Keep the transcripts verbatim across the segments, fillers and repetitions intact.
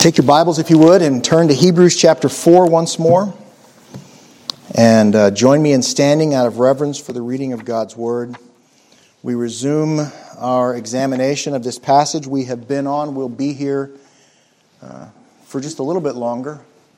Take your Bibles, if you would, and turn to Hebrews chapter four once more. And uh, join me in standing out of reverence for the reading of God's Word. We resume our examination of this passage we have been on. We'll be here uh, for just a little bit longer.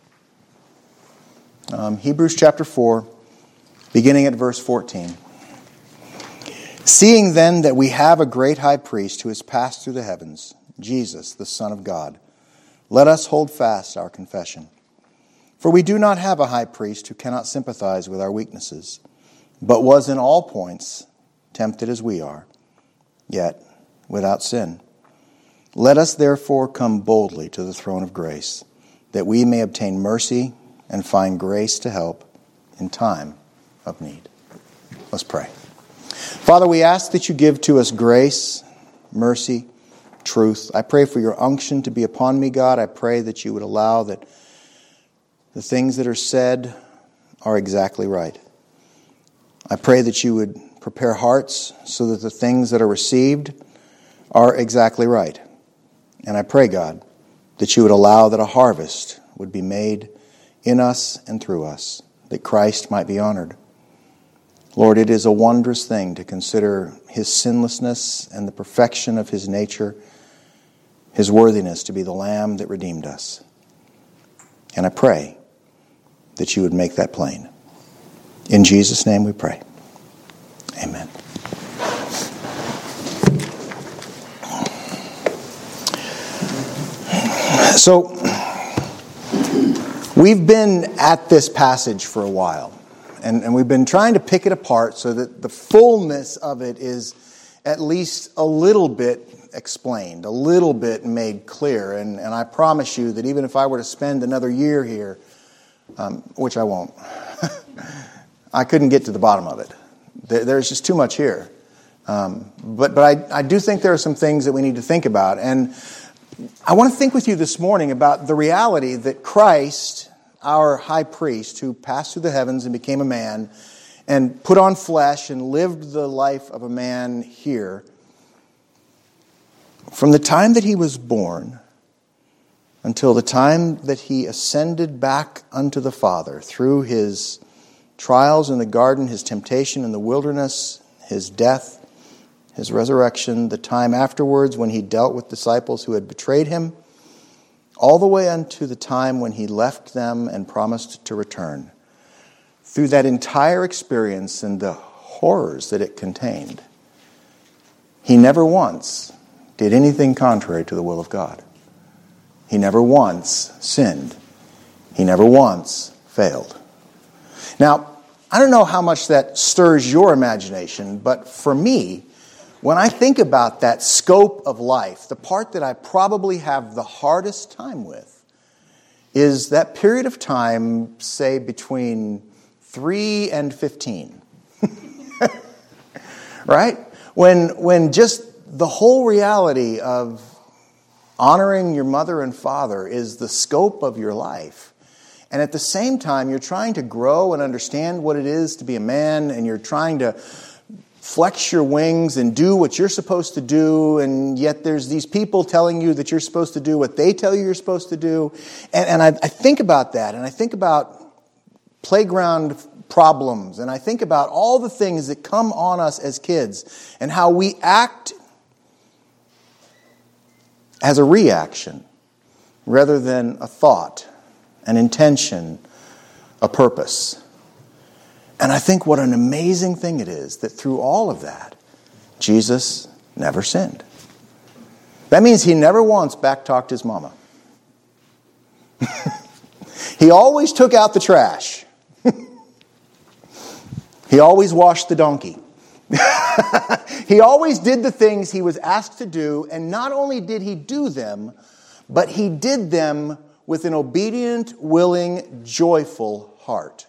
Um, Hebrews chapter four, beginning at verse fourteen. Seeing then that we have a great high priest who has passed through the heavens, Jesus, the Son of God, let us hold fast our confession. For we do not have a high priest who cannot sympathize with our weaknesses, but was in all points tempted as we are, yet without sin. Let us therefore come boldly to the throne of grace, that we may obtain mercy and find grace to help in time of need. Let's pray. Father, we ask that you give to us grace, mercy, truth. I pray for your unction to be upon me, God. I pray that you would allow that the things that are said are exactly right. I pray that you would prepare hearts so that the things that are received are exactly right. And I pray, God, that you would allow that a harvest would be made in us and through us, that Christ might be honored. Lord, it is a wondrous thing to consider his sinlessness and the perfection of his nature, his worthiness to be the Lamb that redeemed us. And I pray that you would make that plain. In Jesus' name we pray. Amen. So, we've been at this passage for a while. And, and we've been trying to pick it apart so that the fullness of it is at least a little bit explained, a little bit made clear. And, and I promise you that even if I were to spend another year here, um, which I won't, I couldn't get to the bottom of it. There, there's just too much here. Um, but but I, I do think there are some things that we need to think about. And I want to think with you this morning about the reality that Christ, our high priest, who passed through the heavens and became a man and put on flesh and lived the life of a man here, from the time that he was born until the time that he ascended back unto the Father through his trials in the garden, his temptation in the wilderness, his death, his resurrection, the time afterwards when he dealt with disciples who had betrayed him, all the way unto the time when he left them and promised to return. Through that entire experience and the horrors that it contained, he never once did anything contrary to the will of God. He never once sinned. He never once failed. Now, I don't know how much that stirs your imagination, but for me, when I think about that scope of life, the part that I probably have the hardest time with is that period of time, say, between three and fifteen. Right? When, when just the whole reality of honoring your mother and father is the scope of your life. And at the same time, you're trying to grow and understand what it is to be a man, and you're trying to flex your wings and do what you're supposed to do, and yet there's these people telling you that you're supposed to do what they tell you you're supposed to do. And, and I, I think about that, and I think about playground problems, and I think about all the things that come on us as kids, and how we act as a reaction rather than a thought, an intention, a purpose. And I think what an amazing thing it is that through all of that, Jesus never sinned. That means he never once backtalked his mama. He always took out the trash. He always washed the donkey. He always did the things he was asked to do, and not only did he do them, but he did them with an obedient, willing, joyful heart.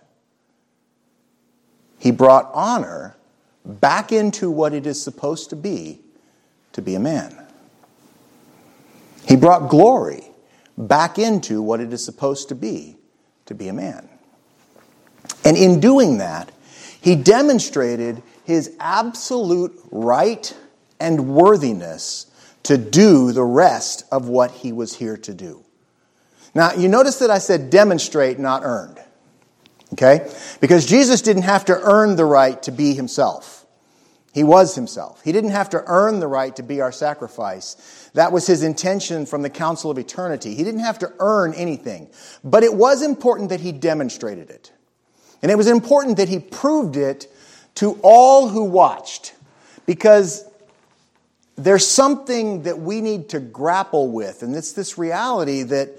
He brought honor back into what it is supposed to be, to be a man. He brought glory back into what it is supposed to be, to be a man. And in doing that, he demonstrated his absolute right and worthiness to do the rest of what he was here to do. Now, you notice that I said demonstrate, not earned. Okay? Because Jesus didn't have to earn the right to be himself. He was himself. He didn't have to earn the right to be our sacrifice. That was his intention from the council of eternity. He didn't have to earn anything. But it was important that he demonstrated it. And it was important that he proved it to all who watched. Because there's something that we need to grapple with. And it's this reality that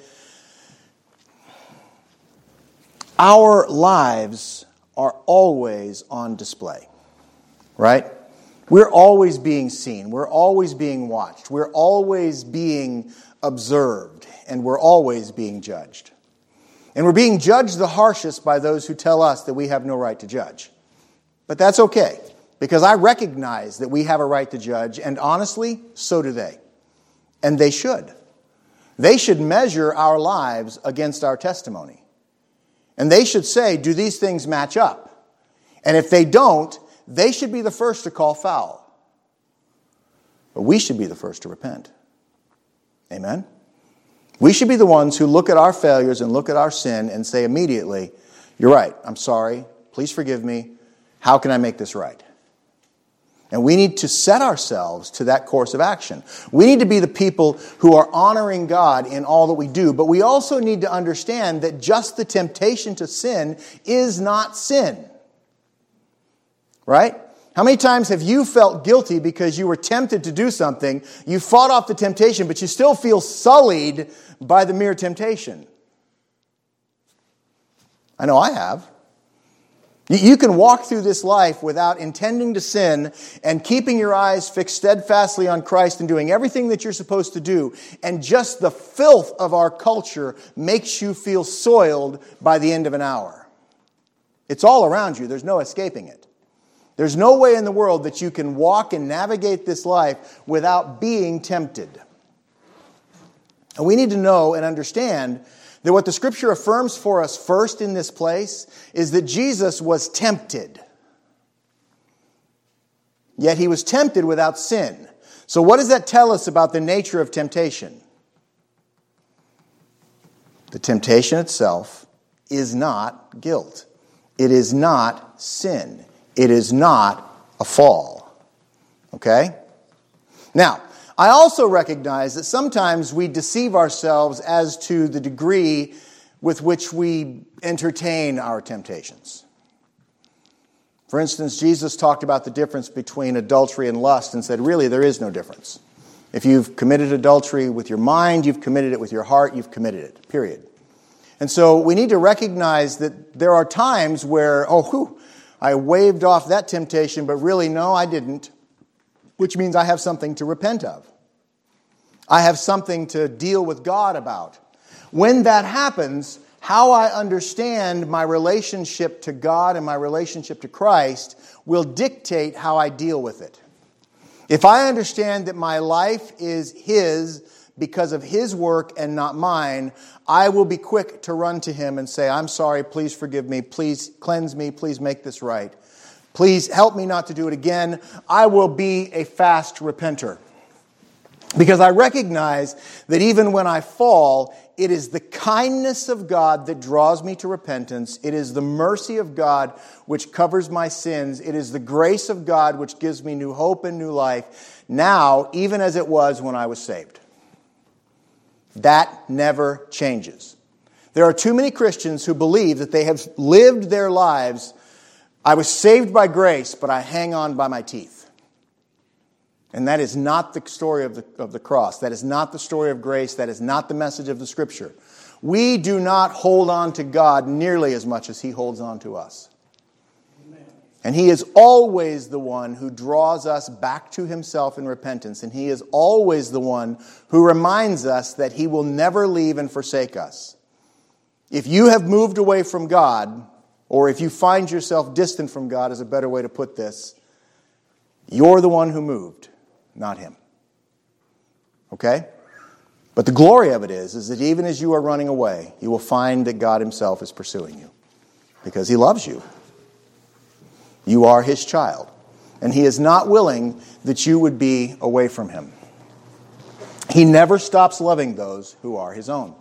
our lives are always on display. Right? We're always being seen. We're always being watched. We're always being observed. And we're always being judged. And we're being judged the harshest by those who tell us that we have no right to judge. But that's okay, because I recognize that we have a right to judge, and honestly, so do they. And they should. They should measure our lives against our testimony. And they should say, do these things match up? And if they don't, they should be the first to call foul. But we should be the first to repent. Amen? We should be the ones who look at our failures and look at our sin and say immediately, you're right, I'm sorry, please forgive me, how can I make this right? And we need to set ourselves to that course of action. We need to be the people who are honoring God in all that we do, but we also need to understand that just the temptation to sin is not sin. Right? How many times have you felt guilty because you were tempted to do something, you fought off the temptation, but you still feel sullied by the mere temptation? I know I have. You can walk through this life without intending to sin and keeping your eyes fixed steadfastly on Christ and doing everything that you're supposed to do, and just the filth of our culture makes you feel soiled by the end of an hour. It's all around you. There's no escaping it. There's no way in the world that you can walk and navigate this life without being tempted. And we need to know and understand that what the Scripture affirms for us first in this place is that Jesus was tempted. Yet he was tempted without sin. So what does that tell us about the nature of temptation? The temptation itself is not guilt. It is not sin. It is not a fall. Okay? Now, I also recognize that sometimes we deceive ourselves as to the degree with which we entertain our temptations. For instance, Jesus talked about the difference between adultery and lust and said, really, there is no difference. If you've committed adultery with your mind, you've committed it with your heart, you've committed it, period. And so we need to recognize that there are times where, oh, whew, I waved off that temptation, but really, no, I didn't. Which means I have something to repent of. I have something to deal with God about. When that happens, how I understand my relationship to God and my relationship to Christ will dictate how I deal with it. If I understand that my life is His because of His work and not mine, I will be quick to run to Him and say, I'm sorry, please forgive me, please cleanse me, please make this right. Please help me not to do it again. I will be a fast repenter. Because I recognize that even when I fall, it is the kindness of God that draws me to repentance. It is the mercy of God which covers my sins. It is the grace of God which gives me new hope and new life, now, even as it was when I was saved. That never changes. There are too many Christians who believe that they have lived their lives, I was saved by grace, but I hang on by my teeth. And that is not the story of the, of the cross. That is not the story of grace. That is not the message of the Scripture. We do not hold on to God nearly as much as He holds on to us. Amen. And He is always the one who draws us back to Himself in repentance. And He is always the one who reminds us that He will never leave and forsake us. If you have moved away from God, or if you find yourself distant from God, is a better way to put this, you're the one who moved, not Him. Okay? But the glory of it is, is that even as you are running away, you will find that God Himself is pursuing you. Because He loves you. You are His child. And He is not willing that you would be away from Him. He never stops loving those who are His own.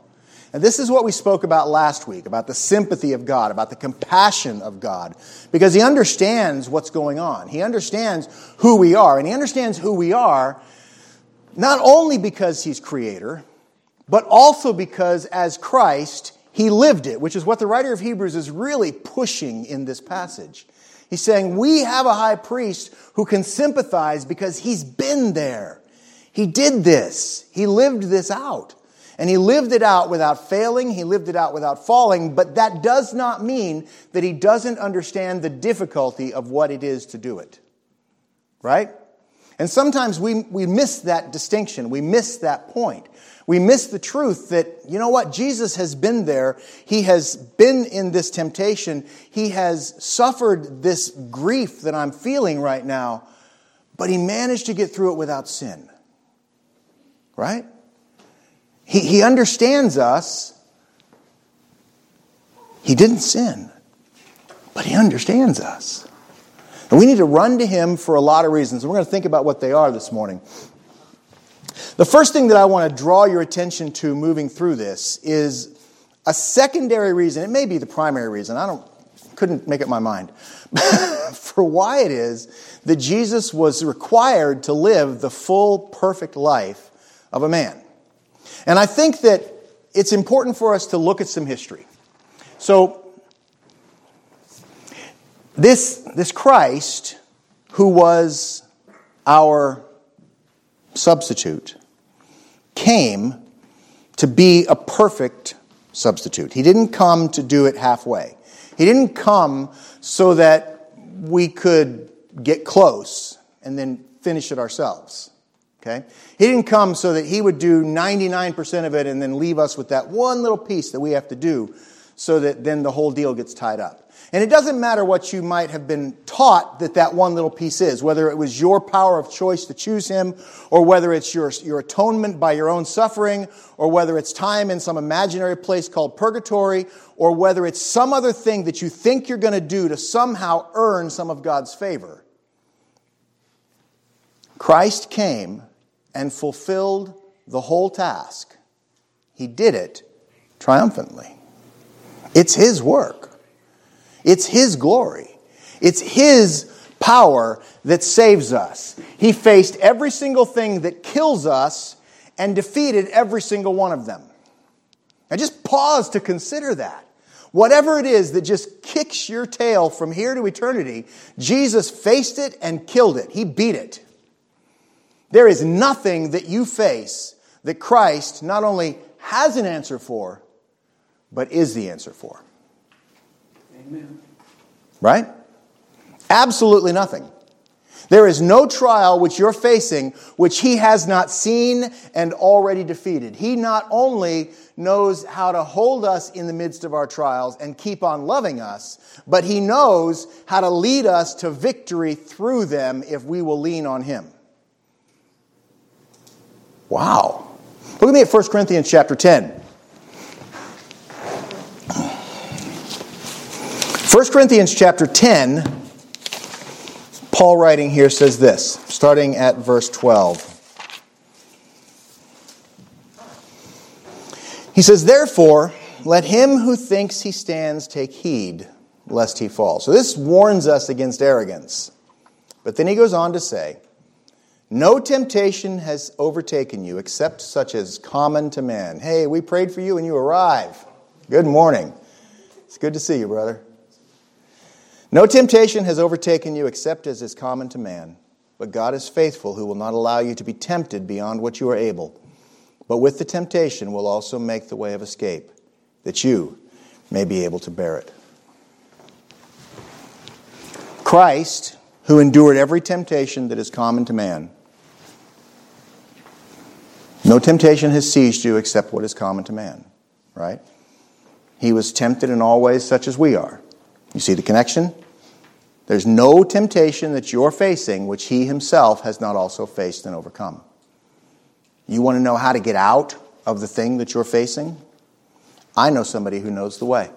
And this is what we spoke about last week, about the sympathy of God, about the compassion of God, because he understands what's going on. He understands who we are, and he understands who we are not only because he's creator, but also because as Christ, he lived it, which is what the writer of Hebrews is really pushing in this passage. He's saying we have a high priest who can sympathize because he's been there. He did this. He lived this out. And he lived it out without failing. He lived it out without falling. But that does not mean that he doesn't understand the difficulty of what it is to do it. Right? And sometimes we, we miss that distinction. We miss that point. We miss the truth that, you know what, Jesus has been there. He has been in this temptation. He has suffered this grief that I'm feeling right now. But he managed to get through it without sin. Right? He, he understands us. He didn't sin, but he understands us. And we need to run to him for a lot of reasons. And we're going to think about what they are this morning. The first thing that I want to draw your attention to moving through this is a secondary reason. It may be the primary reason. I don't couldn't make up my mind. For why it is that Jesus was required to live the full, perfect life of a man. And I think that it's important for us to look at some history. So, this, this Christ, who was our substitute, came to be a perfect substitute. He didn't come to do it halfway. He didn't come so that we could get close and then finish it ourselves. Okay? He didn't come so that he would do ninety-nine percent of it and then leave us with that one little piece that we have to do so that then the whole deal gets tied up. And it doesn't matter what you might have been taught that that one little piece is, whether it was your power of choice to choose him, or whether it's your, your atonement by your own suffering, or whether it's time in some imaginary place called purgatory, or whether it's some other thing that you think you're going to do to somehow earn some of God's favor. Christ came and fulfilled the whole task. He did it triumphantly. It's his work. It's his glory. It's his power that saves us. He faced every single thing that kills us and defeated every single one of them. Now just pause to consider that. Whatever it is that just kicks your tail from here to eternity, Jesus faced it and killed it. He beat it. There is nothing that you face that Christ not only has an answer for, but is the answer for. Amen. Right? Absolutely nothing. There is no trial which you're facing which he has not seen and already defeated. He not only knows how to hold us in the midst of our trials and keep on loving us, but he knows how to lead us to victory through them if we will lean on him. Wow. Look at me at First Corinthians chapter ten. First Corinthians chapter ten, Paul writing here says this, starting at verse twelve. He says, "Therefore, let him who thinks he stands take heed, lest he fall." So this warns us against arrogance. But then he goes on to say, "No temptation has overtaken you except such as common to man." Hey, we prayed for you and you arrive. Good morning. It's good to see you, brother. "No temptation has overtaken you except as is common to man. But God is faithful, who will not allow you to be tempted beyond what you are able. But with the temptation will also make the way of escape, that you may be able to bear it." Christ, who endured every temptation that is common to man, no temptation has seized you except what is common to man, right? He was tempted in all ways such as we are. You see the connection? There's no temptation that you're facing which he himself has not also faced and overcome. You want to know how to get out of the thing that you're facing? I know somebody who knows the way.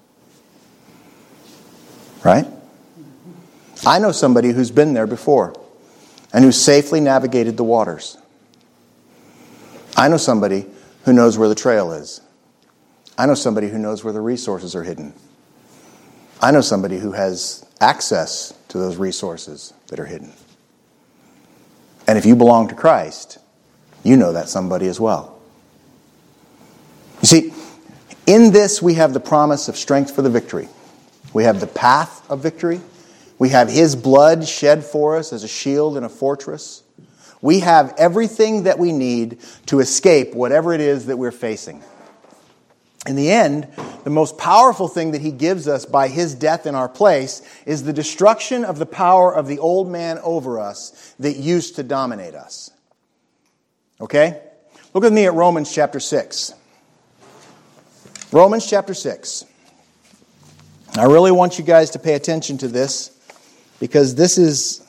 Right? I know somebody who's been there before and who safely navigated the waters. I know somebody who knows where the trail is. I know somebody who knows where the resources are hidden. I know somebody who has access to those resources that are hidden. And if you belong to Christ, you know that somebody as well. You see, in this we have the promise of strength for the victory. We have the path of victory. We have His blood shed for us as a shield and a fortress. We have everything that we need to escape whatever it is that we're facing. In the end, the most powerful thing that He gives us by His death in our place is the destruction of the power of the old man over us that used to dominate us. Okay? Look with me at Romans chapter six. Romans chapter six. I really want you guys to pay attention to this because this is...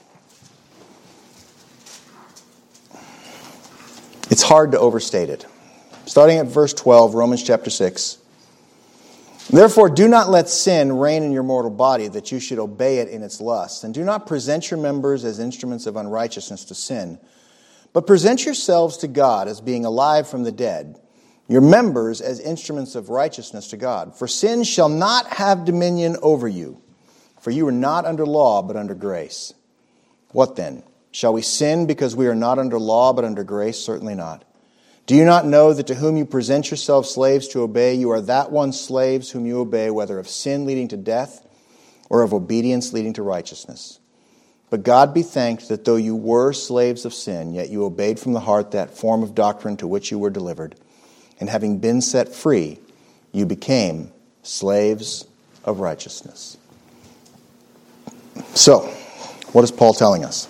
it's hard to overstate it. Starting at verse twelve, Romans chapter six. Therefore, do not let sin reign in your mortal body, that you should obey it in its lusts. And do not present your members as instruments of unrighteousness to sin, but present yourselves to God as being alive from the dead, your members as instruments of righteousness to God. For sin shall not have dominion over you, for you are not under law, but under grace. What then? Shall we sin because we are not under law, but under grace? Certainly not. Do you not know that to whom you present yourselves slaves to obey, you are that one slaves whom you obey, whether of sin leading to death or of obedience leading to righteousness? But God be thanked that though you were slaves of sin, yet you obeyed from the heart that form of doctrine to which you were delivered. And having been set free, you became slaves of righteousness. So, what is Paul telling us?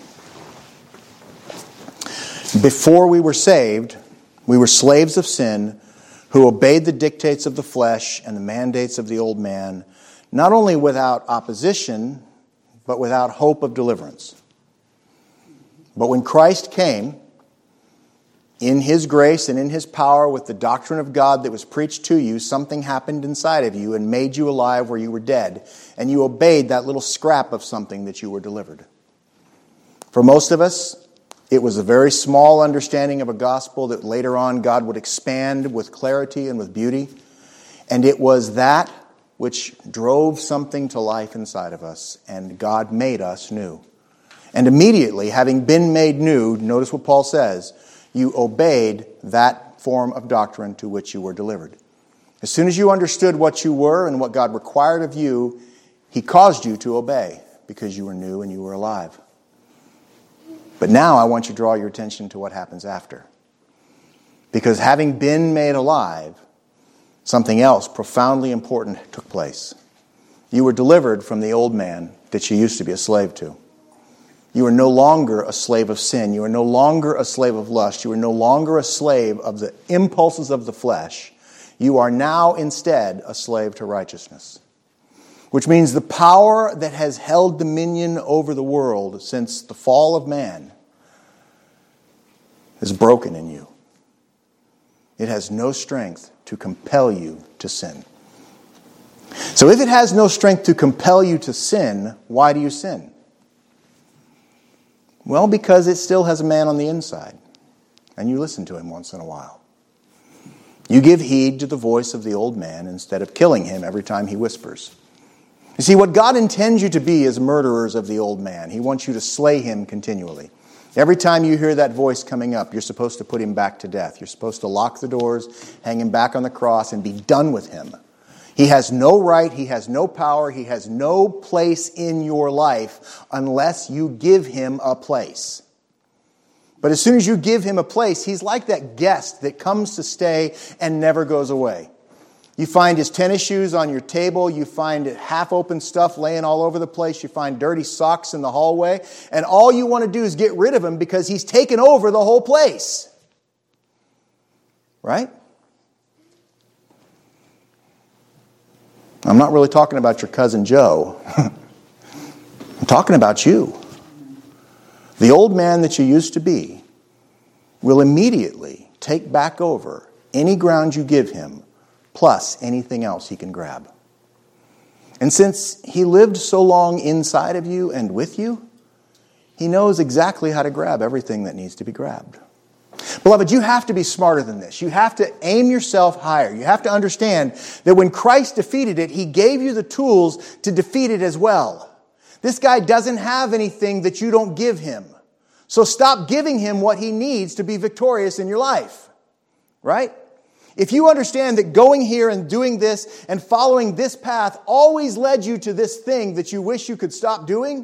Before we were saved, we were slaves of sin who obeyed the dictates of the flesh and the mandates of the old man, not only without opposition, but without hope of deliverance. But when Christ came, in His grace and in His power, with the doctrine of God that was preached to you, something happened inside of you and made you alive where you were dead, and you obeyed that little scrap of something that you were delivered. For most of us, it was a very small understanding of a gospel that later on God would expand with clarity and with beauty. And it was that which drove something to life inside of us, and God made us new. And immediately, having been made new, notice what Paul says, you obeyed that form of doctrine to which you were delivered. As soon as you understood what you were and what God required of you, He caused you to obey because you were new and you were alive. But now I want you to draw your attention to what happens after. Because having been made alive, something else profoundly important took place. You were delivered from the old man that you used to be a slave to. You are no longer a slave of sin. You are no longer a slave of lust. You are no longer a slave of the impulses of the flesh. You are now instead a slave to righteousness. Which means the power that has held dominion over the world since the fall of man is broken in you. It has no strength to compel you to sin. So if it has no strength to compel you to sin, why do you sin? Well, because it still has a man on the inside, and you listen to him once in a while. You give heed to the voice of the old man instead of killing him every time he whispers. You see, what God intends you to be is murderers of the old man. He wants you to slay him continually. Every time you hear that voice coming up, you're supposed to put him back to death. You're supposed to lock the doors, hang him back on the cross, and be done with him. He has no right, he has no power, he has no place in your life unless you give him a place. But as soon as you give him a place, he's like that guest that comes to stay and never goes away. You find his tennis shoes on your table. You find half-open stuff laying all over the place. You find dirty socks in the hallway. And all you want to do is get rid of him because he's taken over the whole place. Right? I'm not really talking about your cousin Joe. I'm talking about you. The old man that you used to be will immediately take back over any ground you give him, plus anything else he can grab. And since he lived so long inside of you and with you, he knows exactly how to grab everything that needs to be grabbed. Beloved, you have to be smarter than this. You have to aim yourself higher. You have to understand that when Christ defeated it, He gave you the tools to defeat it as well. This guy doesn't have anything that you don't give him. So stop giving him what he needs to be victorious in your life. Right? If you understand that going here and doing this and following this path always led you to this thing that you wish you could stop doing,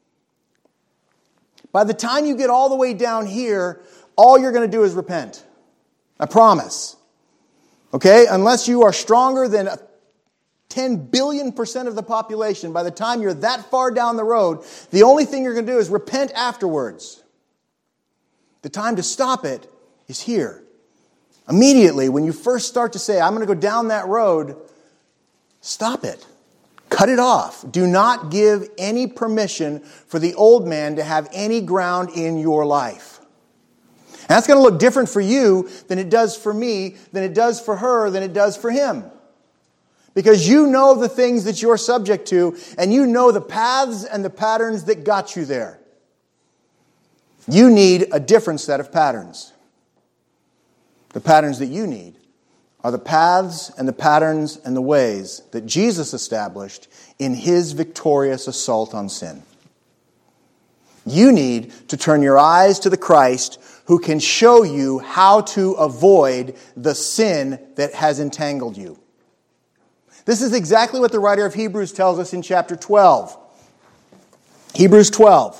by the time you get all the way down here, all you're going to do is repent. I promise. Okay? Unless you are stronger than ten billion percent of the population, by the time you're that far down the road, the only thing you're going to do is repent afterwards. The time to stop it is here. Immediately, when you first start to say, I'm going to go down that road, stop it. Cut it off. Do not give any permission for the old man to have any ground in your life. And that's going to look different for you than it does for me, than it does for her, than it does for him. Because you know the things that you're subject to, and you know the paths and the patterns that got you there. You need a different set of patterns. The patterns that you need are the paths and the patterns and the ways that Jesus established in His victorious assault on sin. You need to turn your eyes to the Christ who can show you how to avoid the sin that has entangled you. This is exactly what the writer of Hebrews tells us in chapter twelve. Hebrews twelve.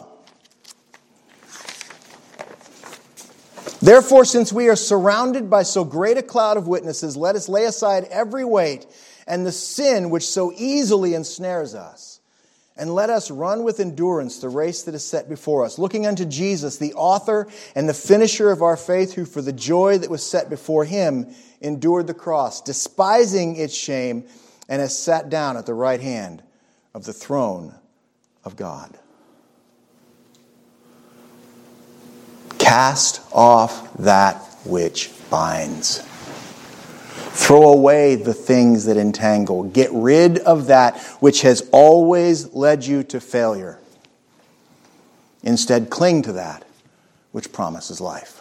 Therefore, since we are surrounded by so great a cloud of witnesses, let us lay aside every weight and the sin which so easily ensnares us. And let us run with endurance the race that is set before us, looking unto Jesus, the author and the finisher of our faith, who for the joy that was set before Him endured the cross, despising its shame, and has sat down at the right hand of the throne of God. Cast off that which binds. Throw away the things that entangle. Get rid of that which has always led you to failure. Instead, cling to that which promises life.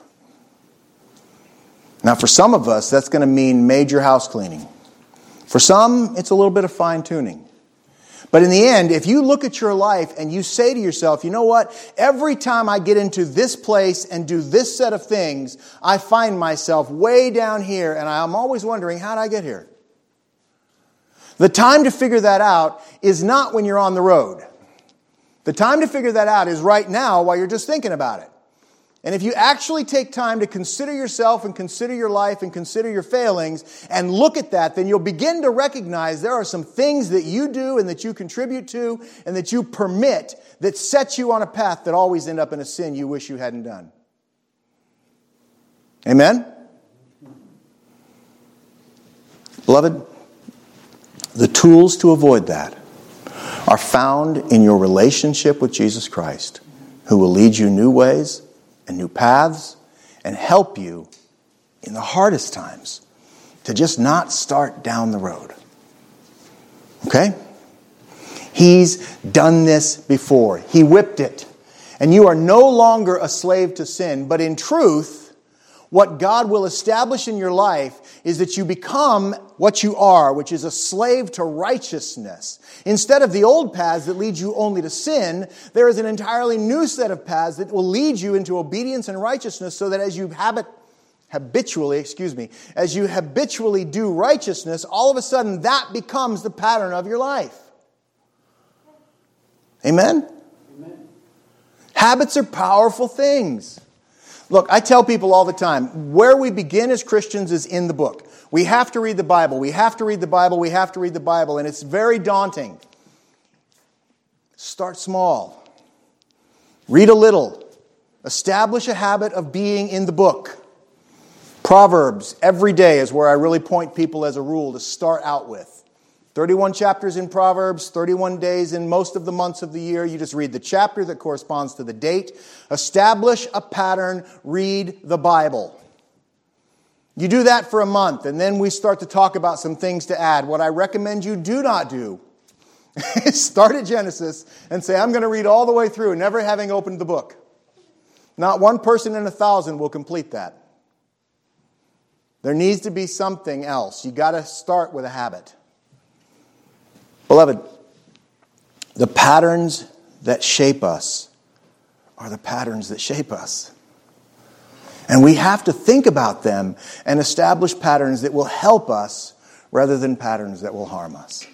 Now, for some of us, that's going to mean major house cleaning. For some, it's a little bit of fine-tuning. But in the end, if you look at your life and you say to yourself, you know what? Every time I get into this place and do this set of things, I find myself way down here and I'm always wondering, how did I get here? The time to figure that out is not when you're on the road. The time to figure that out is right now while you're just thinking about it. And if you actually take time to consider yourself and consider your life and consider your failings and look at that, then you'll begin to recognize there are some things that you do and that you contribute to and that you permit that set you on a path that always end up in a sin you wish you hadn't done. Amen? Beloved, the tools to avoid that are found in your relationship with Jesus Christ, who will lead you new ways and new paths, and help you in the hardest times to just not start down the road. Okay? He's done this before. He whipped it. And you are no longer a slave to sin, but in truth, what God will establish in your life is that you become what you are, which is a slave to righteousness. Instead of the old paths that lead you only to sin, there is an entirely new set of paths that will lead you into obedience and righteousness, so that as you habit, habitually, excuse me, as you habitually do righteousness, all of a sudden that becomes the pattern of your life. Amen? Amen. Habits are powerful things. Look, I tell people all the time, where we begin as Christians is in the book. We have to read the Bible. We have to read the Bible. We have to read the Bible. And it's very daunting. Start small. Read a little. Establish a habit of being in the book. Proverbs every day is where I really point people as a rule to start out with. thirty-one chapters in Proverbs, thirty-one days in most of the months of the year. You just read the chapter that corresponds to the date. Establish a pattern. Read the Bible. You do that for a month, and then we start to talk about some things to add. What I recommend you do not do is start at Genesis and say, I'm going to read all the way through, never having opened the book. Not one person in a thousand will complete that. There needs to be something else. You got to start with a habit. Beloved, the patterns that shape us are the patterns that shape us. And we have to think about them and establish patterns that will help us rather than patterns that will harm us.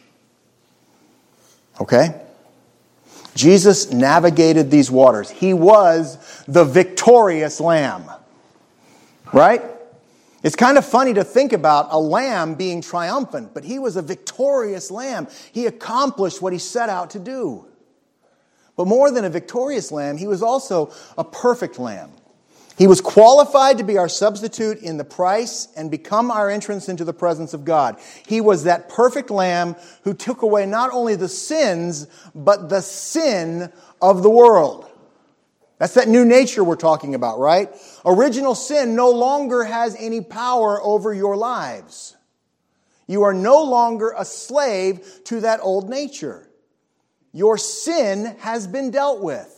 Okay? Jesus navigated these waters. He was the victorious lamb. Right? It's kind of funny to think about a lamb being triumphant, but he was a victorious lamb. He accomplished what he set out to do. But more than a victorious lamb, he was also a perfect lamb. He was qualified to be our substitute in the price and become our entrance into the presence of God. He was that perfect lamb who took away not only the sins, but the sin of the world. That's that new nature we're talking about, right? Original sin no longer has any power over your lives. You are no longer a slave to that old nature. Your sin has been dealt with.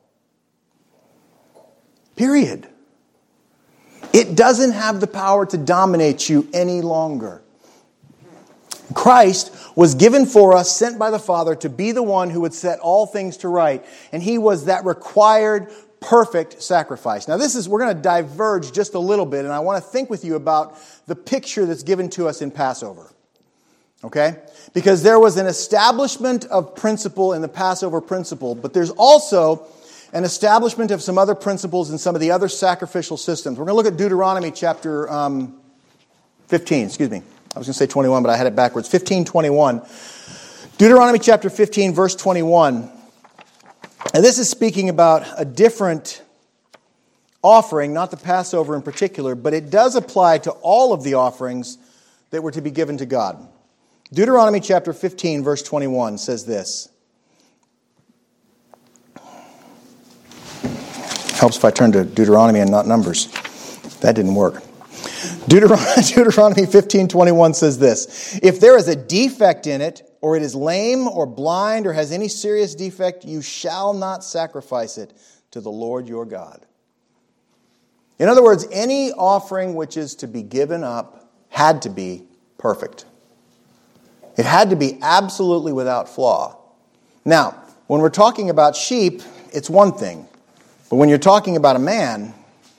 Period. It doesn't have the power to dominate you any longer. Christ was given for us, sent by the Father, to be the one who would set all things to right. And he was that required, perfect sacrifice. Now this is, we're going to diverge just a little bit, and I want to think with you about the picture that's given to us in Passover. Okay? Because there was an establishment of principle in the Passover principle, but there's also an establishment of some other principles in some of the other sacrificial systems. We're going to look at Deuteronomy chapter um, fifteen, excuse me. I was going to say twenty-one, but I had it backwards. fifteen twenty-one. Deuteronomy chapter fifteen, verse twenty-one. And this is speaking about a different offering, not the Passover in particular, but it does apply to all of the offerings that were to be given to God. Deuteronomy chapter fifteen, verse twenty-one says this. Helps if I turn to Deuteronomy and not Numbers. That didn't work. Deuteronomy, Deuteronomy fifteen twenty-one says this. If there is a defect in it, or it is lame or blind or has any serious defect, you shall not sacrifice it to the Lord your God. In other words, any offering which is to be given up had to be perfect. It had to be absolutely without flaw. Now, when we're talking about sheep, it's one thing. But when you're talking about a man,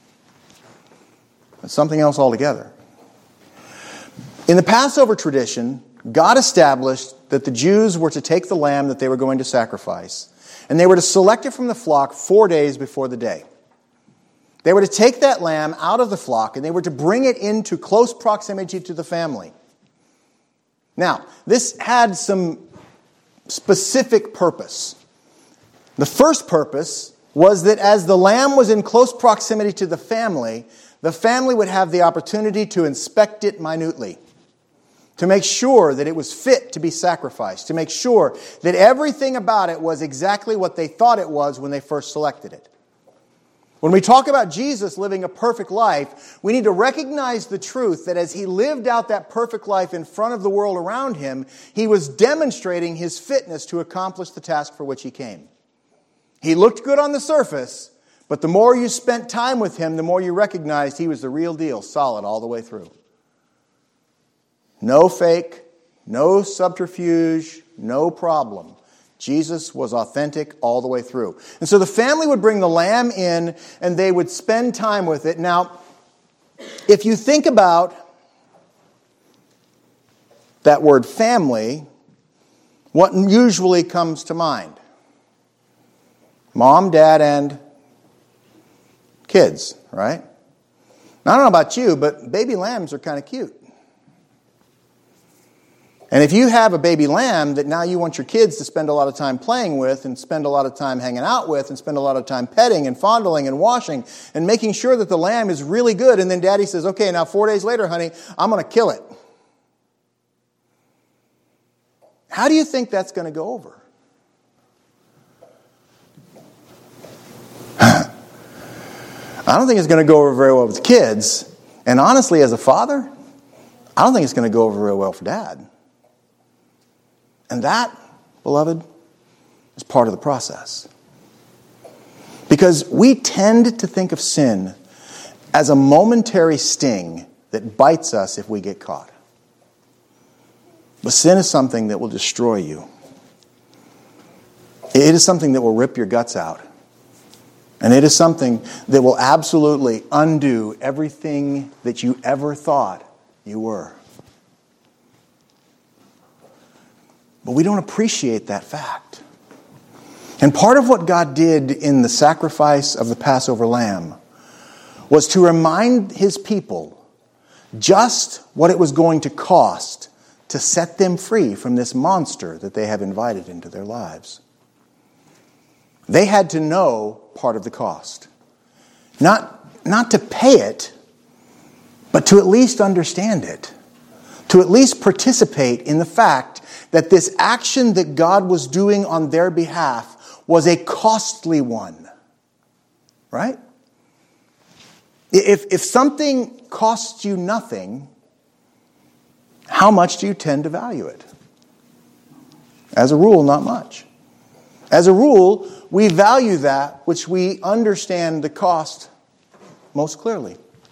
it's something else altogether. In the Passover tradition, God established that the Jews were to take the lamb that they were going to sacrifice, and they were to select it from the flock four days before the day. They were to take that lamb out of the flock, and they were to bring it into close proximity to the family. Now, this had some specific purpose. The first purpose was that as the lamb was in close proximity to the family, the family would have the opportunity to inspect it minutely, to make sure that it was fit to be sacrificed, to make sure that everything about it was exactly what they thought it was when they first selected it. When we talk about Jesus living a perfect life, we need to recognize the truth that as he lived out that perfect life in front of the world around him, he was demonstrating his fitness to accomplish the task for which he came. He looked good on the surface, but the more you spent time with him, the more you recognized he was the real deal, solid all the way through. No fake, no subterfuge, no problem. Jesus was authentic all the way through. And so the family would bring the lamb in and they would spend time with it. Now, if you think about that word family, what usually comes to mind? Mom, dad, and kids, right? Now, I don't know about you, but baby lambs are kind of cute. And if you have a baby lamb that now you want your kids to spend a lot of time playing with and spend a lot of time hanging out with and spend a lot of time petting and fondling and washing and making sure that the lamb is really good, and then daddy says, okay, now four days later, honey, I'm going to kill it. How do you think that's going to go over? I don't think it's going to go over very well with kids. And honestly, as a father, I don't think it's going to go over very well for dad. And that, beloved, is part of the process. Because we tend to think of sin as a momentary sting that bites us if we get caught. But sin is something that will destroy you. It is something that will rip your guts out. And it is something that will absolutely undo everything that you ever thought you were. But we don't appreciate that fact. And part of what God did in the sacrifice of the Passover lamb was to remind his people just what it was going to cost to set them free from this monster that they have invited into their lives. They had to know part of the cost. Not, not to pay it, but to at least understand it. To at least participate in the fact that this action that God was doing on their behalf was a costly one. Right? If, if something costs you nothing, how much do you tend to value it? As a rule, not much. As a rule, we value that which we understand the cost most clearly.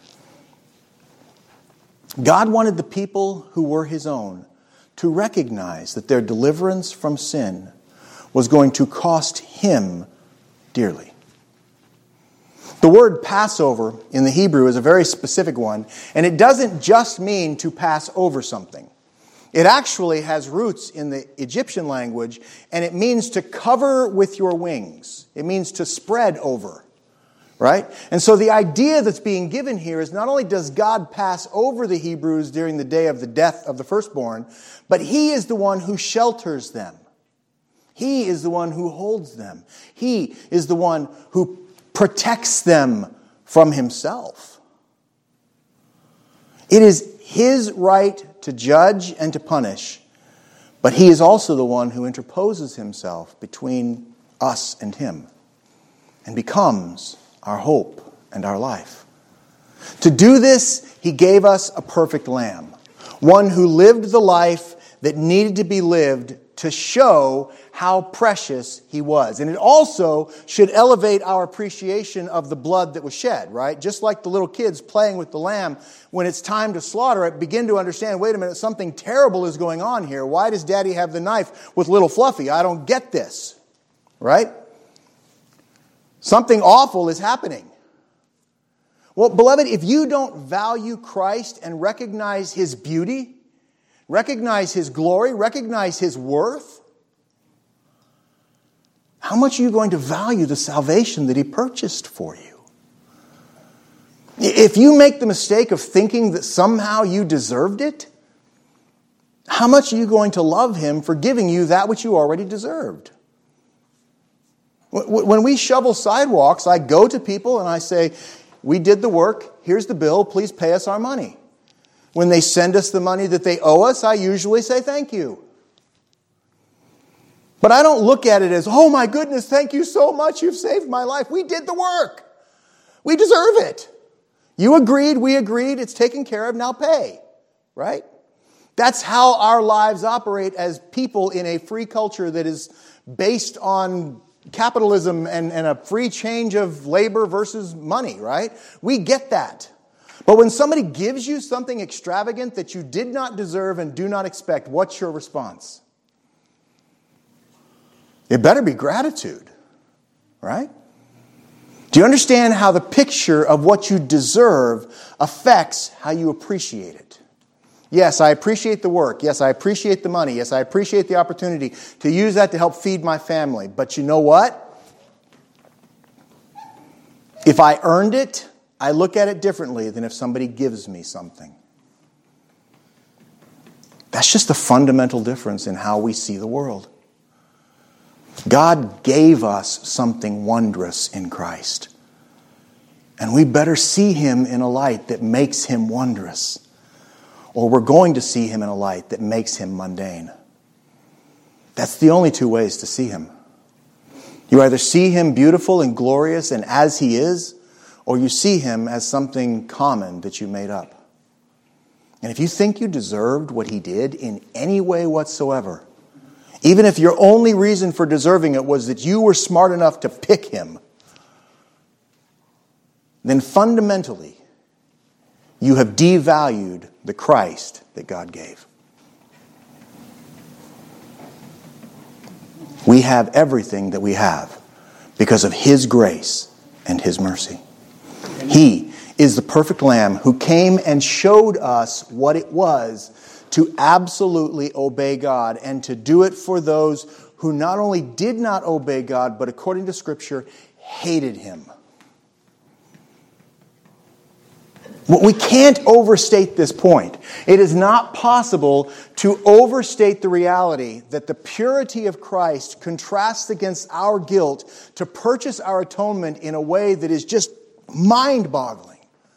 God wanted the people who were his own to recognize that their deliverance from sin was going to cost him dearly. The word Passover in the Hebrew is a very specific one, and it doesn't just mean to pass over something. It actually has roots in the Egyptian language, and it means to cover with your wings. It means to spread over, right? And so the idea that's being given here is not only does God pass over the Hebrews during the day of the death of the firstborn, but he is the one who shelters them. He is the one who holds them. He is the one who protects them from himself. It is his right to judge and to punish, but he is also the one who interposes himself between us and him and becomes our hope and our life. To do this, he gave us a perfect lamb, one who lived the life that needed to be lived to show how precious he was. And it also should elevate our appreciation of the blood that was shed, right? Just like the little kids playing with the lamb, when it's time to slaughter it, begin to understand, wait a minute, something terrible is going on here. Why does Daddy have the knife with little Fluffy? I don't get this, right? Something awful is happening. Well, beloved, if you don't value Christ and recognize his beauty, recognize his glory, recognize his worth, how much are you going to value the salvation that he purchased for you? If you make the mistake of thinking that somehow you deserved it, how much are you going to love him for giving you that which you already deserved? When we shovel sidewalks, I go to people and I say, we did the work, here's the bill, please pay us our money. When they send us the money that they owe us, I usually say thank you. But I don't look at it as, oh my goodness, thank you so much, you've saved my life. We did the work. We deserve it. You agreed, we agreed, it's taken care of, now pay. Right? That's how our lives operate as people in a free culture that is based on capitalism and, and a free change of labor versus money, right? We get that. But when somebody gives you something extravagant that you did not deserve and do not expect, what's your response? It better be gratitude, right? Do you understand how the picture of what you deserve affects how you appreciate it? Yes, I appreciate the work. Yes, I appreciate the money. Yes, I appreciate the opportunity to use that to help feed my family. But you know what? If I earned it, I look at it differently than if somebody gives me something. That's just a fundamental difference in how we see the world. God gave us something wondrous in Christ. And we better see him in a light that makes him wondrous. Or we're going to see him in a light that makes him mundane. That's the only two ways to see him. You either see him beautiful and glorious and as he is, or you see him as something common that you made up. And if you think you deserved what he did in any way whatsoever, even if your only reason for deserving it was that you were smart enough to pick him, then fundamentally you have devalued the Christ that God gave. We have everything that we have because of His grace and His mercy. He is the perfect Lamb who came and showed us what it was to absolutely obey God, and to do it for those who not only did not obey God, but according to Scripture, hated Him. We can't overstate this point. It is not possible to overstate the reality that the purity of Christ contrasts against our guilt to purchase our atonement in a way that is just mind-boggling.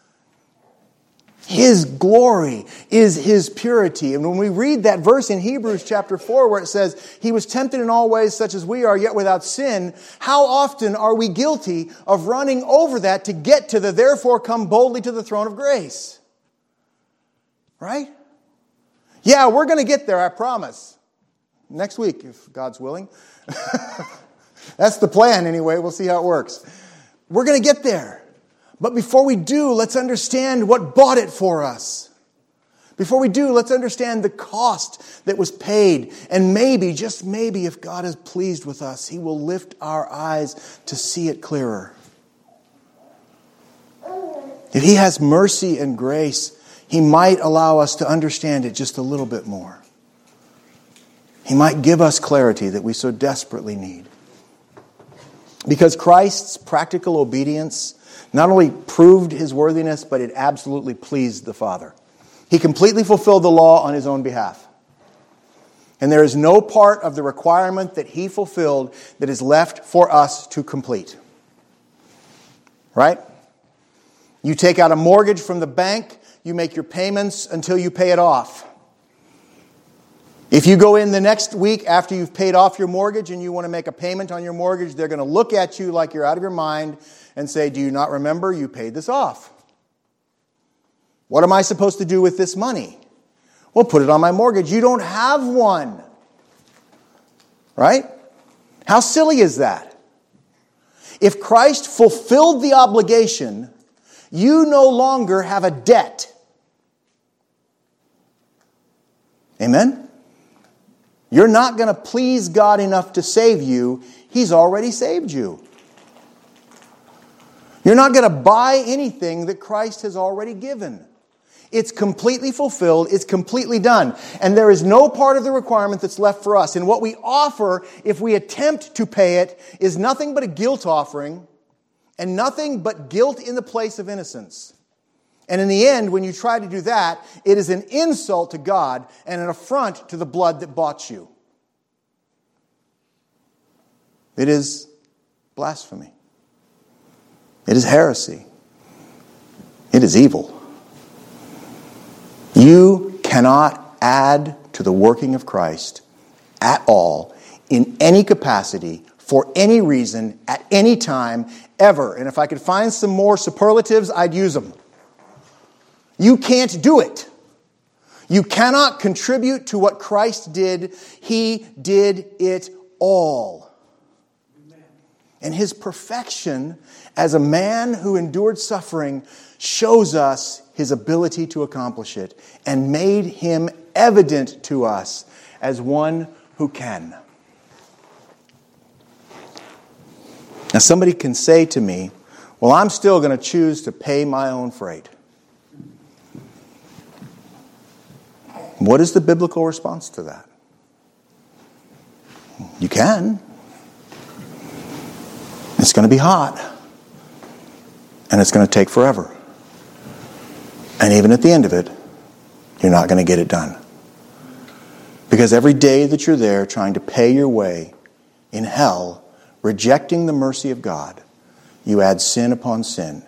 His glory is His purity. And when we read that verse in Hebrews chapter four where it says, He was tempted in all ways such as we are, yet without sin, how often are we guilty of running over that to get to the therefore come boldly to the throne of grace? Right? Yeah, we're going to get there, I promise. Next week, if God's willing. That's the plan anyway. We'll see how it works. We're going to get there. But before we do, let's understand what bought it for us. Before we do, let's understand the cost that was paid. And maybe, just maybe, if God is pleased with us, He will lift our eyes to see it clearer. If He has mercy and grace, He might allow us to understand it just a little bit more. He might give us clarity that we so desperately need. Because Christ's practical obedience not only proved His worthiness, but it absolutely pleased the Father. He completely fulfilled the law on His own behalf. And there is no part of the requirement that He fulfilled that is left for us to complete. Right? You take out a mortgage from the bank, you make your payments until you pay it off. If you go in the next week after you've paid off your mortgage and you want to make a payment on your mortgage, they're going to look at you like you're out of your mind and say, do you not remember you paid this off? What am I supposed to do with this money? Well, put it on my mortgage. You don't have one. Right? How silly is that? If Christ fulfilled the obligation, you no longer have a debt. Amen? You're not going to please God enough to save you. He's already saved you. You're not going to buy anything that Christ has already given. It's completely fulfilled. It's completely done. And there is no part of the requirement that's left for us. And what we offer, if we attempt to pay it, is nothing but a guilt offering and nothing but guilt in the place of innocence. And in the end, when you try to do that, it is an insult to God and an affront to the blood that bought you. It is blasphemy. It is heresy. It is evil. You cannot add to the working of Christ at all, in any capacity, for any reason, at any time, ever. And if I could find some more superlatives, I'd use them. You can't do it. You cannot contribute to what Christ did. He did it all. Amen. And His perfection as a man who endured suffering shows us His ability to accomplish it and made Him evident to us as one who can. Now somebody can say to me, well, I'm still going to choose to pay my own freight. What is the biblical response to that? You can. It's going to be hot. And it's going to take forever. And even at the end of it, you're not going to get it done. Because every day that you're there trying to pay your way in hell, rejecting the mercy of God, you add sin upon sin.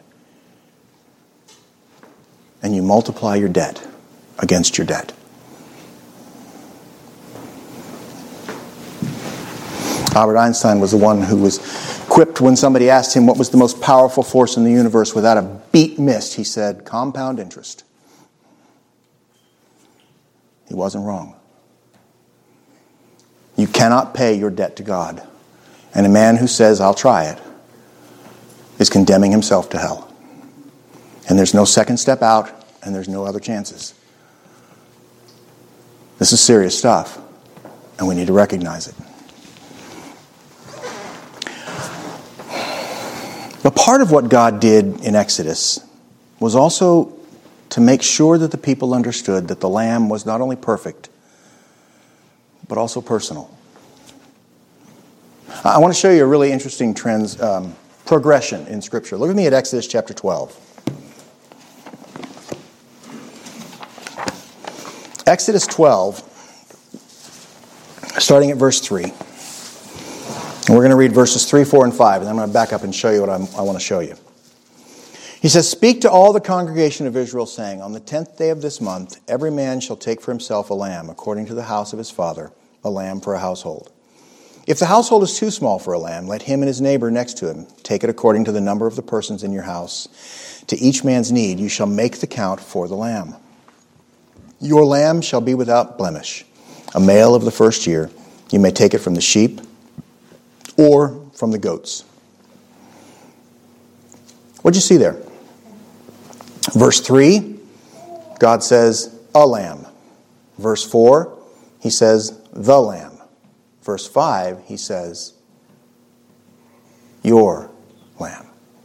And you multiply your debt against your debt. Albert Einstein was the one who was quipped when somebody asked him what was the most powerful force in the universe. Without a beat missed, he said, compound interest. He wasn't wrong. You cannot pay your debt to God. And a man who says, I'll try it, is condemning himself to hell. And there's no second step out, and there's no other chances. This is serious stuff, and we need to recognize it. But part of what God did in Exodus was also to make sure that the people understood that the Lamb was not only perfect, but also personal. I want to show you a really interesting trans, um, progression in Scripture. Look with me at Exodus chapter twelve. Exodus twelve, starting at verse three. And we're going to read verses three, four, and five, and then I'm going to back up and show you what I'm, I want to show you. He says, "Speak to all the congregation of Israel, saying, on the tenth day of this month, every man shall take for himself a lamb, according to the house of his father, a lamb for a household. If the household is too small for a lamb, let him and his neighbor next to him take it according to the number of the persons in your house. To each man's need you shall make the count for the lamb. Your lamb shall be without blemish, a male of the first year. You may take it from the sheep or from the goats." What'd you see there? Verse three, God says, a lamb. Verse four, he says, the lamb. Verse five, he says, your lamb.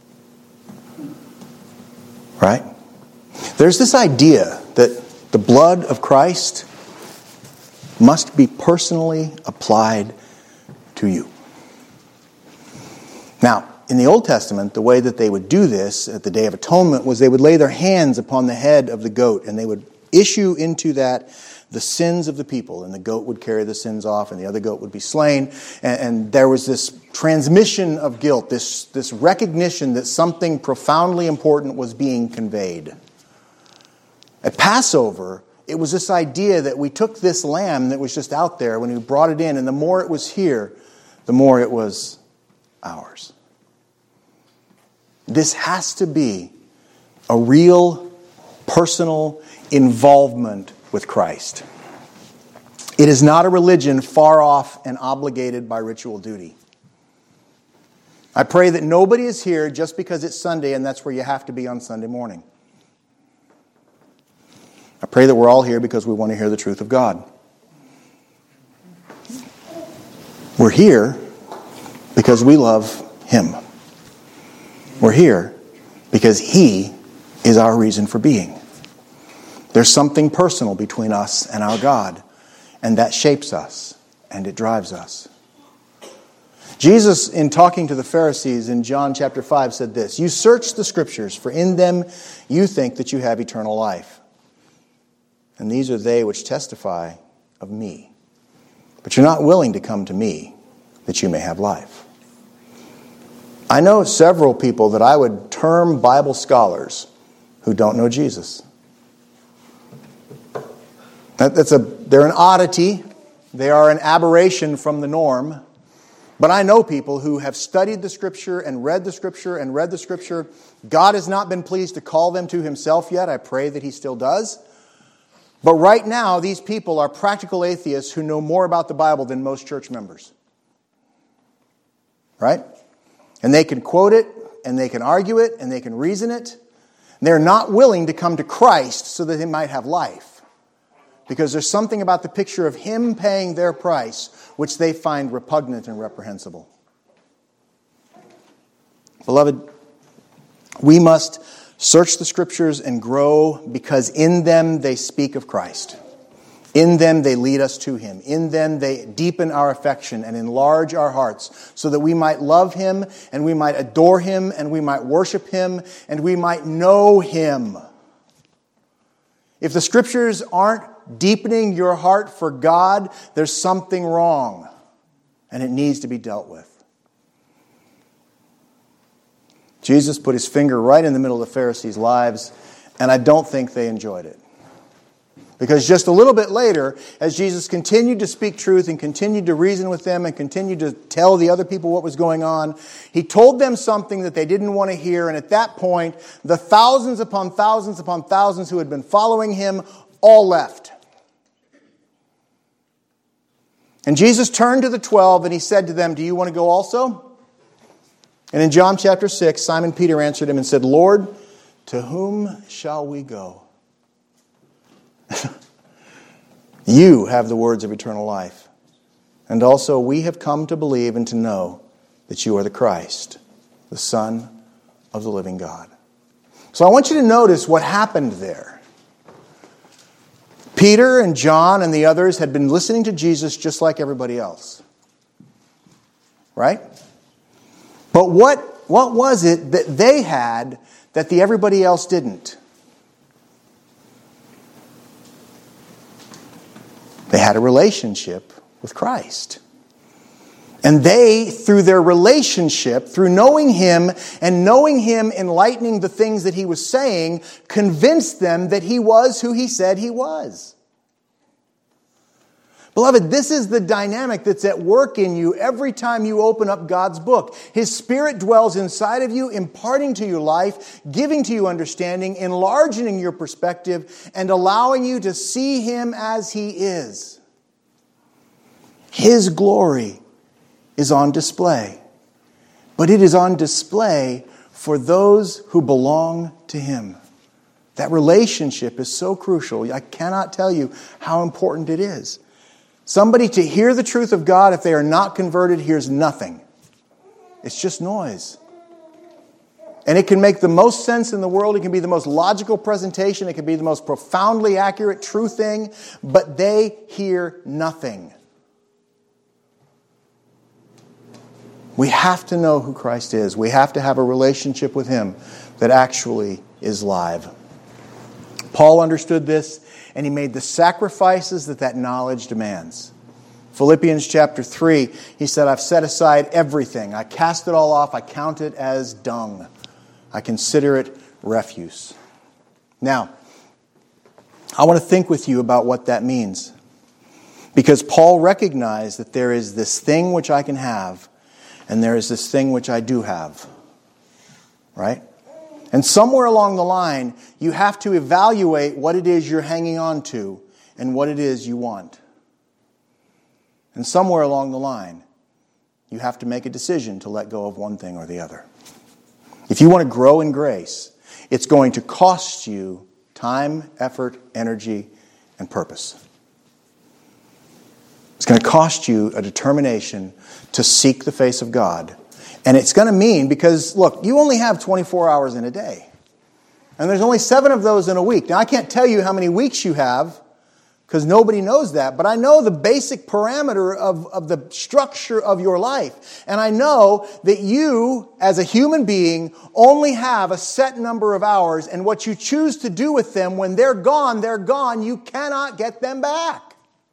Right? There's this idea that the blood of Christ must be personally applied to you. Now, in the Old Testament, the way that they would do this at the Day of Atonement was they would lay their hands upon the head of the goat, and they would issue into that the sins of the people, and the goat would carry the sins off, and the other goat would be slain, and, and there was this transmission of guilt, this, this recognition that something profoundly important was being conveyed. At Passover, it was this idea that we took this lamb that was just out there when we brought it in, and the more it was here, the more it was ours. This has to be a real, personal involvement with Christ. It is not a religion far off and obligated by ritual duty. I pray that nobody is here just because it's Sunday and that's where you have to be on Sunday morning. I pray that we're all here because we want to hear the truth of God. We're here because we love Him. We're here because He is our reason for being. There's something personal between us and our God, and that shapes us, and it drives us. Jesus, in talking to the Pharisees in John chapter five, said this, "You search the Scriptures, for in them you think that you have eternal life. And these are they which testify of me. But you're not willing to come to me that you may have life." I know several people that I would term Bible scholars who don't know Jesus. That, that's a, they're an oddity. They are an aberration from the norm. But I know people who have studied the Scripture and read the Scripture and read the Scripture. God has not been pleased to call them to Himself yet. I pray that He still does. But right now, these people are practical atheists who know more about the Bible than most church members. Right? And they can quote it, and they can argue it, and they can reason it. They're not willing to come to Christ so that they might have life. Because there's something about the picture of Him paying their price which they find repugnant and reprehensible. Beloved, we must search the Scriptures and grow because in them they speak of Christ. In them they lead us to Him. In them they deepen our affection and enlarge our hearts so that we might love Him and we might adore Him and we might worship Him and we might know Him. If the Scriptures aren't deepening your heart for God, there's something wrong and it needs to be dealt with. Jesus put His finger right in the middle of the Pharisees' lives, and I don't think they enjoyed it. Because just a little bit later, as Jesus continued to speak truth and continued to reason with them and continued to tell the other people what was going on, He told them something that they didn't want to hear. And at that point, the thousands upon thousands upon thousands who had been following Him all left. And Jesus turned to the twelve and He said to them, "Do you want to go also?" And in John chapter six, Simon Peter answered Him and said, "Lord, to whom shall we go? You have the words of eternal life. And also we have come to believe and to know that you are the Christ, the Son of the living God. So I want you to notice what happened there. Peter and John and the others had been listening to Jesus just like everybody else. Right? But what, what was it that they had that the everybody else didn't? They had a relationship with Christ. And they, through their relationship, through knowing Him and knowing Him enlightening the things that He was saying, convinced them that He was who He said He was. Beloved, this is the dynamic that's at work in you every time you open up God's book. His Spirit dwells inside of you, imparting to you life, giving to you understanding, enlarging your perspective, and allowing you to see Him as He is. His glory is on display, but it is on display for those who belong to Him. That relationship is so crucial. I cannot tell you how important it is. Somebody to hear the truth of God, if they are not converted, hears nothing. It's just noise. And it can make the most sense in the world. It can be the most logical presentation. It can be the most profoundly accurate, true thing. But they hear nothing. We have to know who Christ is. We have to have a relationship with Him that actually is live. Paul understood this, and he made the sacrifices that that knowledge demands. Philippians chapter three, he said, I've set aside everything. I cast it all off. I count it as dung. I consider it refuse. Now, I want to think with you about what that means. Because Paul recognized that there is this thing which I can have, and there is this thing which I do have. Right? And somewhere along the line, you have to evaluate what it is you're hanging on to and what it is you want. And somewhere along the line, you have to make a decision to let go of one thing or the other. If you want to grow in grace, it's going to cost you time, effort, energy, and purpose. It's going to cost you a determination to seek the face of God. And it's going to mean, because, look, you only have twenty-four hours in a day. And there's only seven of those in a week. Now, I can't tell you how many weeks you have, because nobody knows that. But I know the basic parameter of, of the structure of your life. And I know that you, as a human being, only have a set number of hours. And what you choose to do with them, when they're gone, they're gone. You cannot get them back.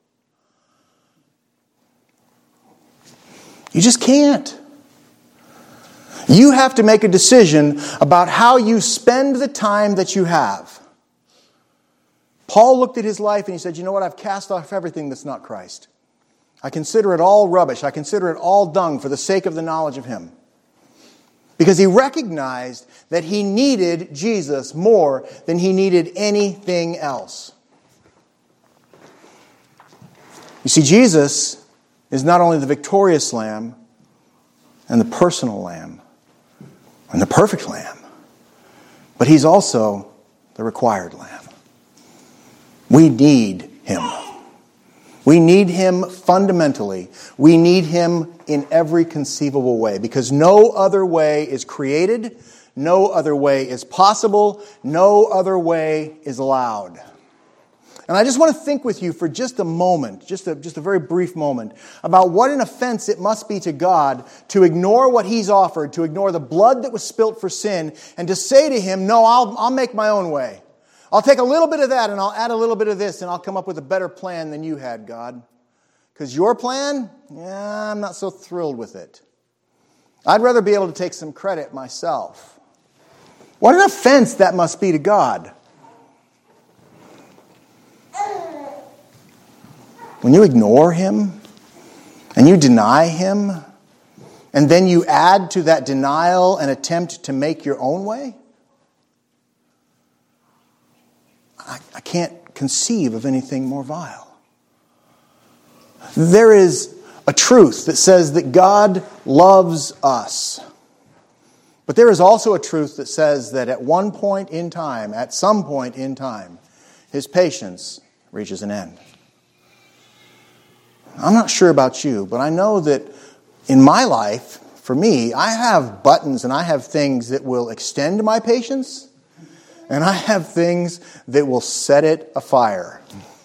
You just can't. You have to make a decision about how you spend the time that you have. Paul looked at his life and he said, you know what? I've cast off everything that's not Christ. I consider it all rubbish. I consider it all dung for the sake of the knowledge of Him. Because he recognized that he needed Jesus more than he needed anything else. You see, Jesus is not only the victorious Lamb and the personal Lamb and the perfect Lamb, but He's also the required Lamb. We need Him. We need Him fundamentally. We need Him in every conceivable way, because no other way is created, no other way is possible, no other way is allowed. And I just want to think with you for just a moment, just a, just a very brief moment, about what an offense it must be to God to ignore what He's offered, to ignore the blood that was spilt for sin, and to say to Him, no, I'll, I'll make my own way. I'll take a little bit of that and I'll add a little bit of this and I'll come up with a better plan than you had, God. Because your plan, yeah, I'm not so thrilled with it. I'd rather be able to take some credit myself. What an offense that must be to God. When you ignore Him and you deny Him, and then you add to that denial an attempt to make your own way, I, I can't conceive of anything more vile. There is a truth that says that God loves us. But there is also a truth that says that at one point in time, at some point in time, his patience reaches an end. I'm not sure about you, but I know that in my life, for me, I have buttons and I have things that will extend my patience, and I have things that will set it afire.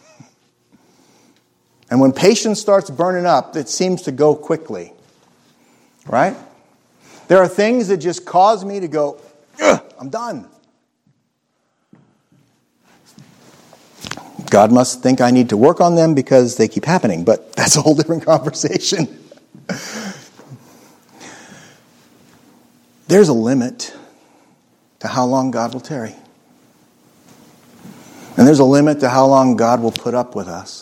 And when patience starts burning up, it seems to go quickly. Right? There are things that just cause me to go, ugh, I'm done. God must think I need to work on them because they keep happening, but that's a whole different conversation. There's a limit to how long God will tarry. And there's a limit to how long God will put up with us.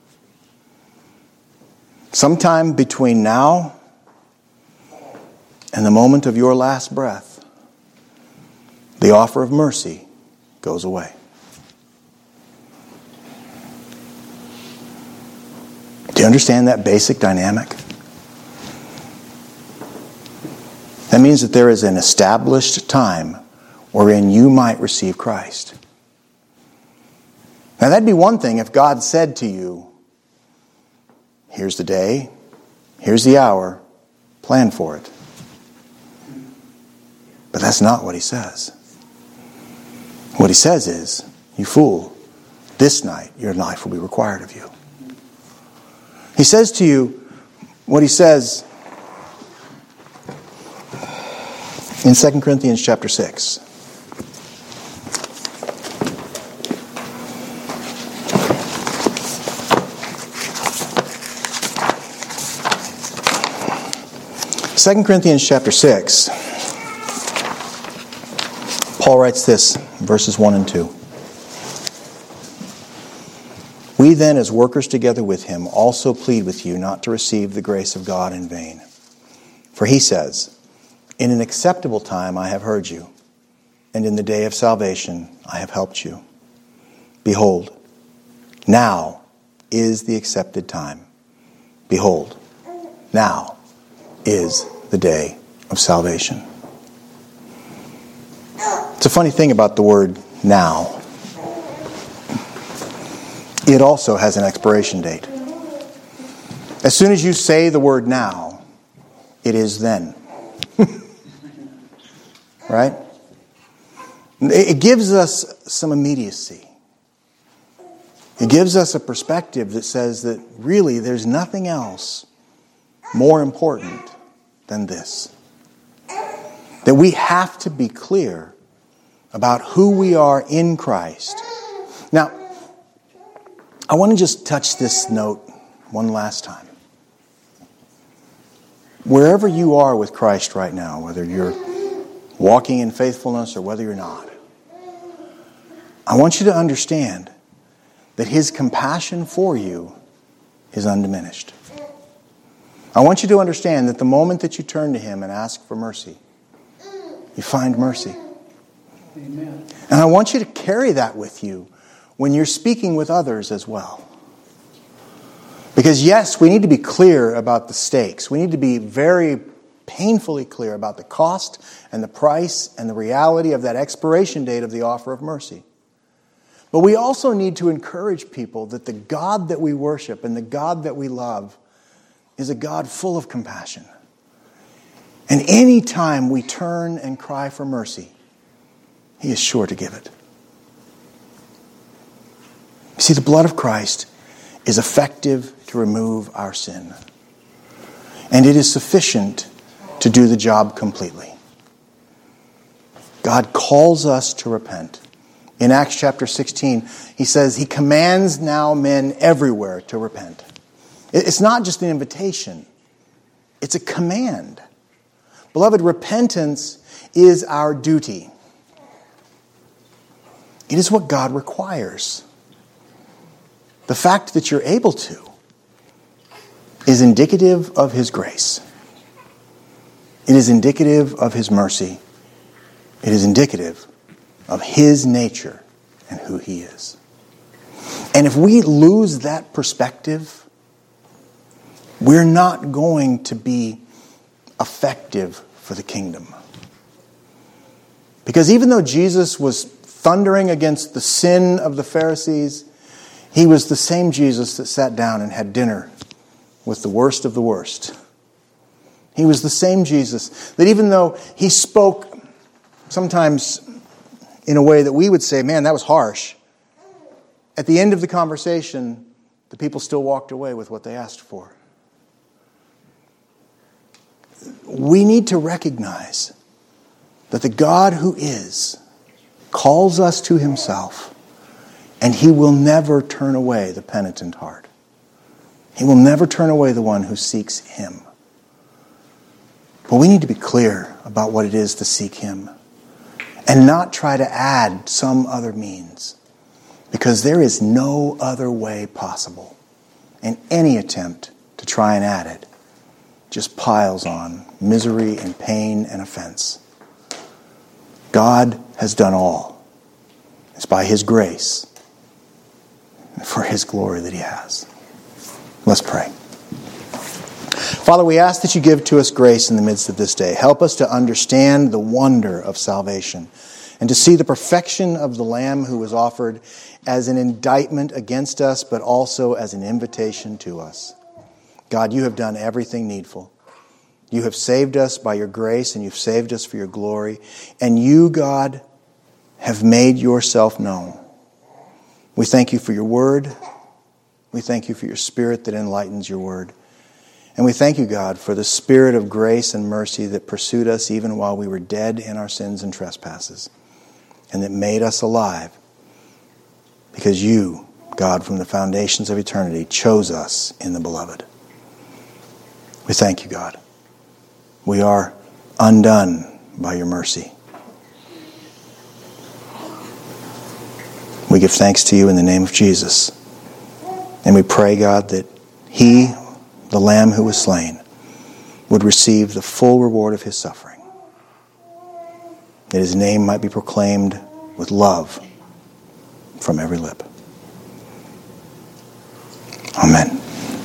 Sometime between now and the moment of your last breath, the offer of mercy goes away. Do you understand that basic dynamic? That means that there is an established time wherein you might receive Christ. Now that'd be one thing if God said to you, here's the day, here's the hour, plan for it. But that's not what he says. What he says is, you fool, this night your life will be required of you. He says to you what he says in Second Corinthians chapter six. Second Corinthians chapter six, Paul writes this, verses one and two. We then, as workers together with him, also plead with you not to receive the grace of God in vain. For he says, in an acceptable time I have heard you, and in the day of salvation I have helped you. Behold, now is the accepted time. Behold, now is the day of salvation. It's a funny thing about the word now. It also has an expiration date. As soon as you say the word now, it is then. Right? It gives us some immediacy. It gives us a perspective that says that really there's nothing else more important than this. That we have to be clear about who we are in Christ. Now, I want to just touch this note one last time. Wherever you are with Christ right now, whether you're walking in faithfulness or whether you're not, I want you to understand that his compassion for you is undiminished. I want you to understand that the moment that you turn to him and ask for mercy, you find mercy. Amen. And I want you to carry that with you when you're speaking with others as well. Because yes, we need to be clear about the stakes. We need to be very painfully clear about the cost and the price and the reality of that expiration date of the offer of mercy. But we also need to encourage people that the God that we worship and the God that we love is a God full of compassion. And any time we turn and cry for mercy, he is sure to give it. You see, the blood of Christ is effective to remove our sin. And it is sufficient to do the job completely. God calls us to repent. In Acts chapter sixteen, he says he commands now men everywhere to repent. It's not just an invitation. It's a command. Beloved, repentance is our duty. It is what God requires. The fact that you're able to is indicative of his grace. It is indicative of his mercy. It is indicative of his nature and who he is. And if we lose that perspective, we're not going to be effective for the kingdom. Because even though Jesus was thundering against the sin of the Pharisees, he was the same Jesus that sat down and had dinner with the worst of the worst. He was the same Jesus that even though he spoke sometimes in a way that we would say, man, that was harsh, at the end of the conversation, the people still walked away with what they asked for. We need to recognize that the God who is calls us to himself, and he will never turn away the penitent heart. He will never turn away the one who seeks him. But we need to be clear about what it is to seek him and not try to add some other means, because there is no other way possible, and any attempt to try and add it just piles on misery and pain and offense. God has done all. It's by his grace and for his glory that he has. Let's pray. Father, we ask that you give to us grace in the midst of this day. Help us to understand the wonder of salvation and to see the perfection of the Lamb who was offered as an indictment against us, but also as an invitation to us. God, you have done everything needful. You have saved us by your grace, and you've saved us for your glory. And you, God, have made yourself known. We thank you for your word. We thank you for your Spirit that enlightens your word. And we thank you, God, for the Spirit of grace and mercy that pursued us even while we were dead in our sins and trespasses, and that made us alive because you, God, from the foundations of eternity, chose us in the beloved. We thank you, God. We are undone by your mercy. We give thanks to you in the name of Jesus. And we pray, God, that he, the Lamb who was slain, would receive the full reward of his suffering. That his name might be proclaimed with love from every lip. Amen.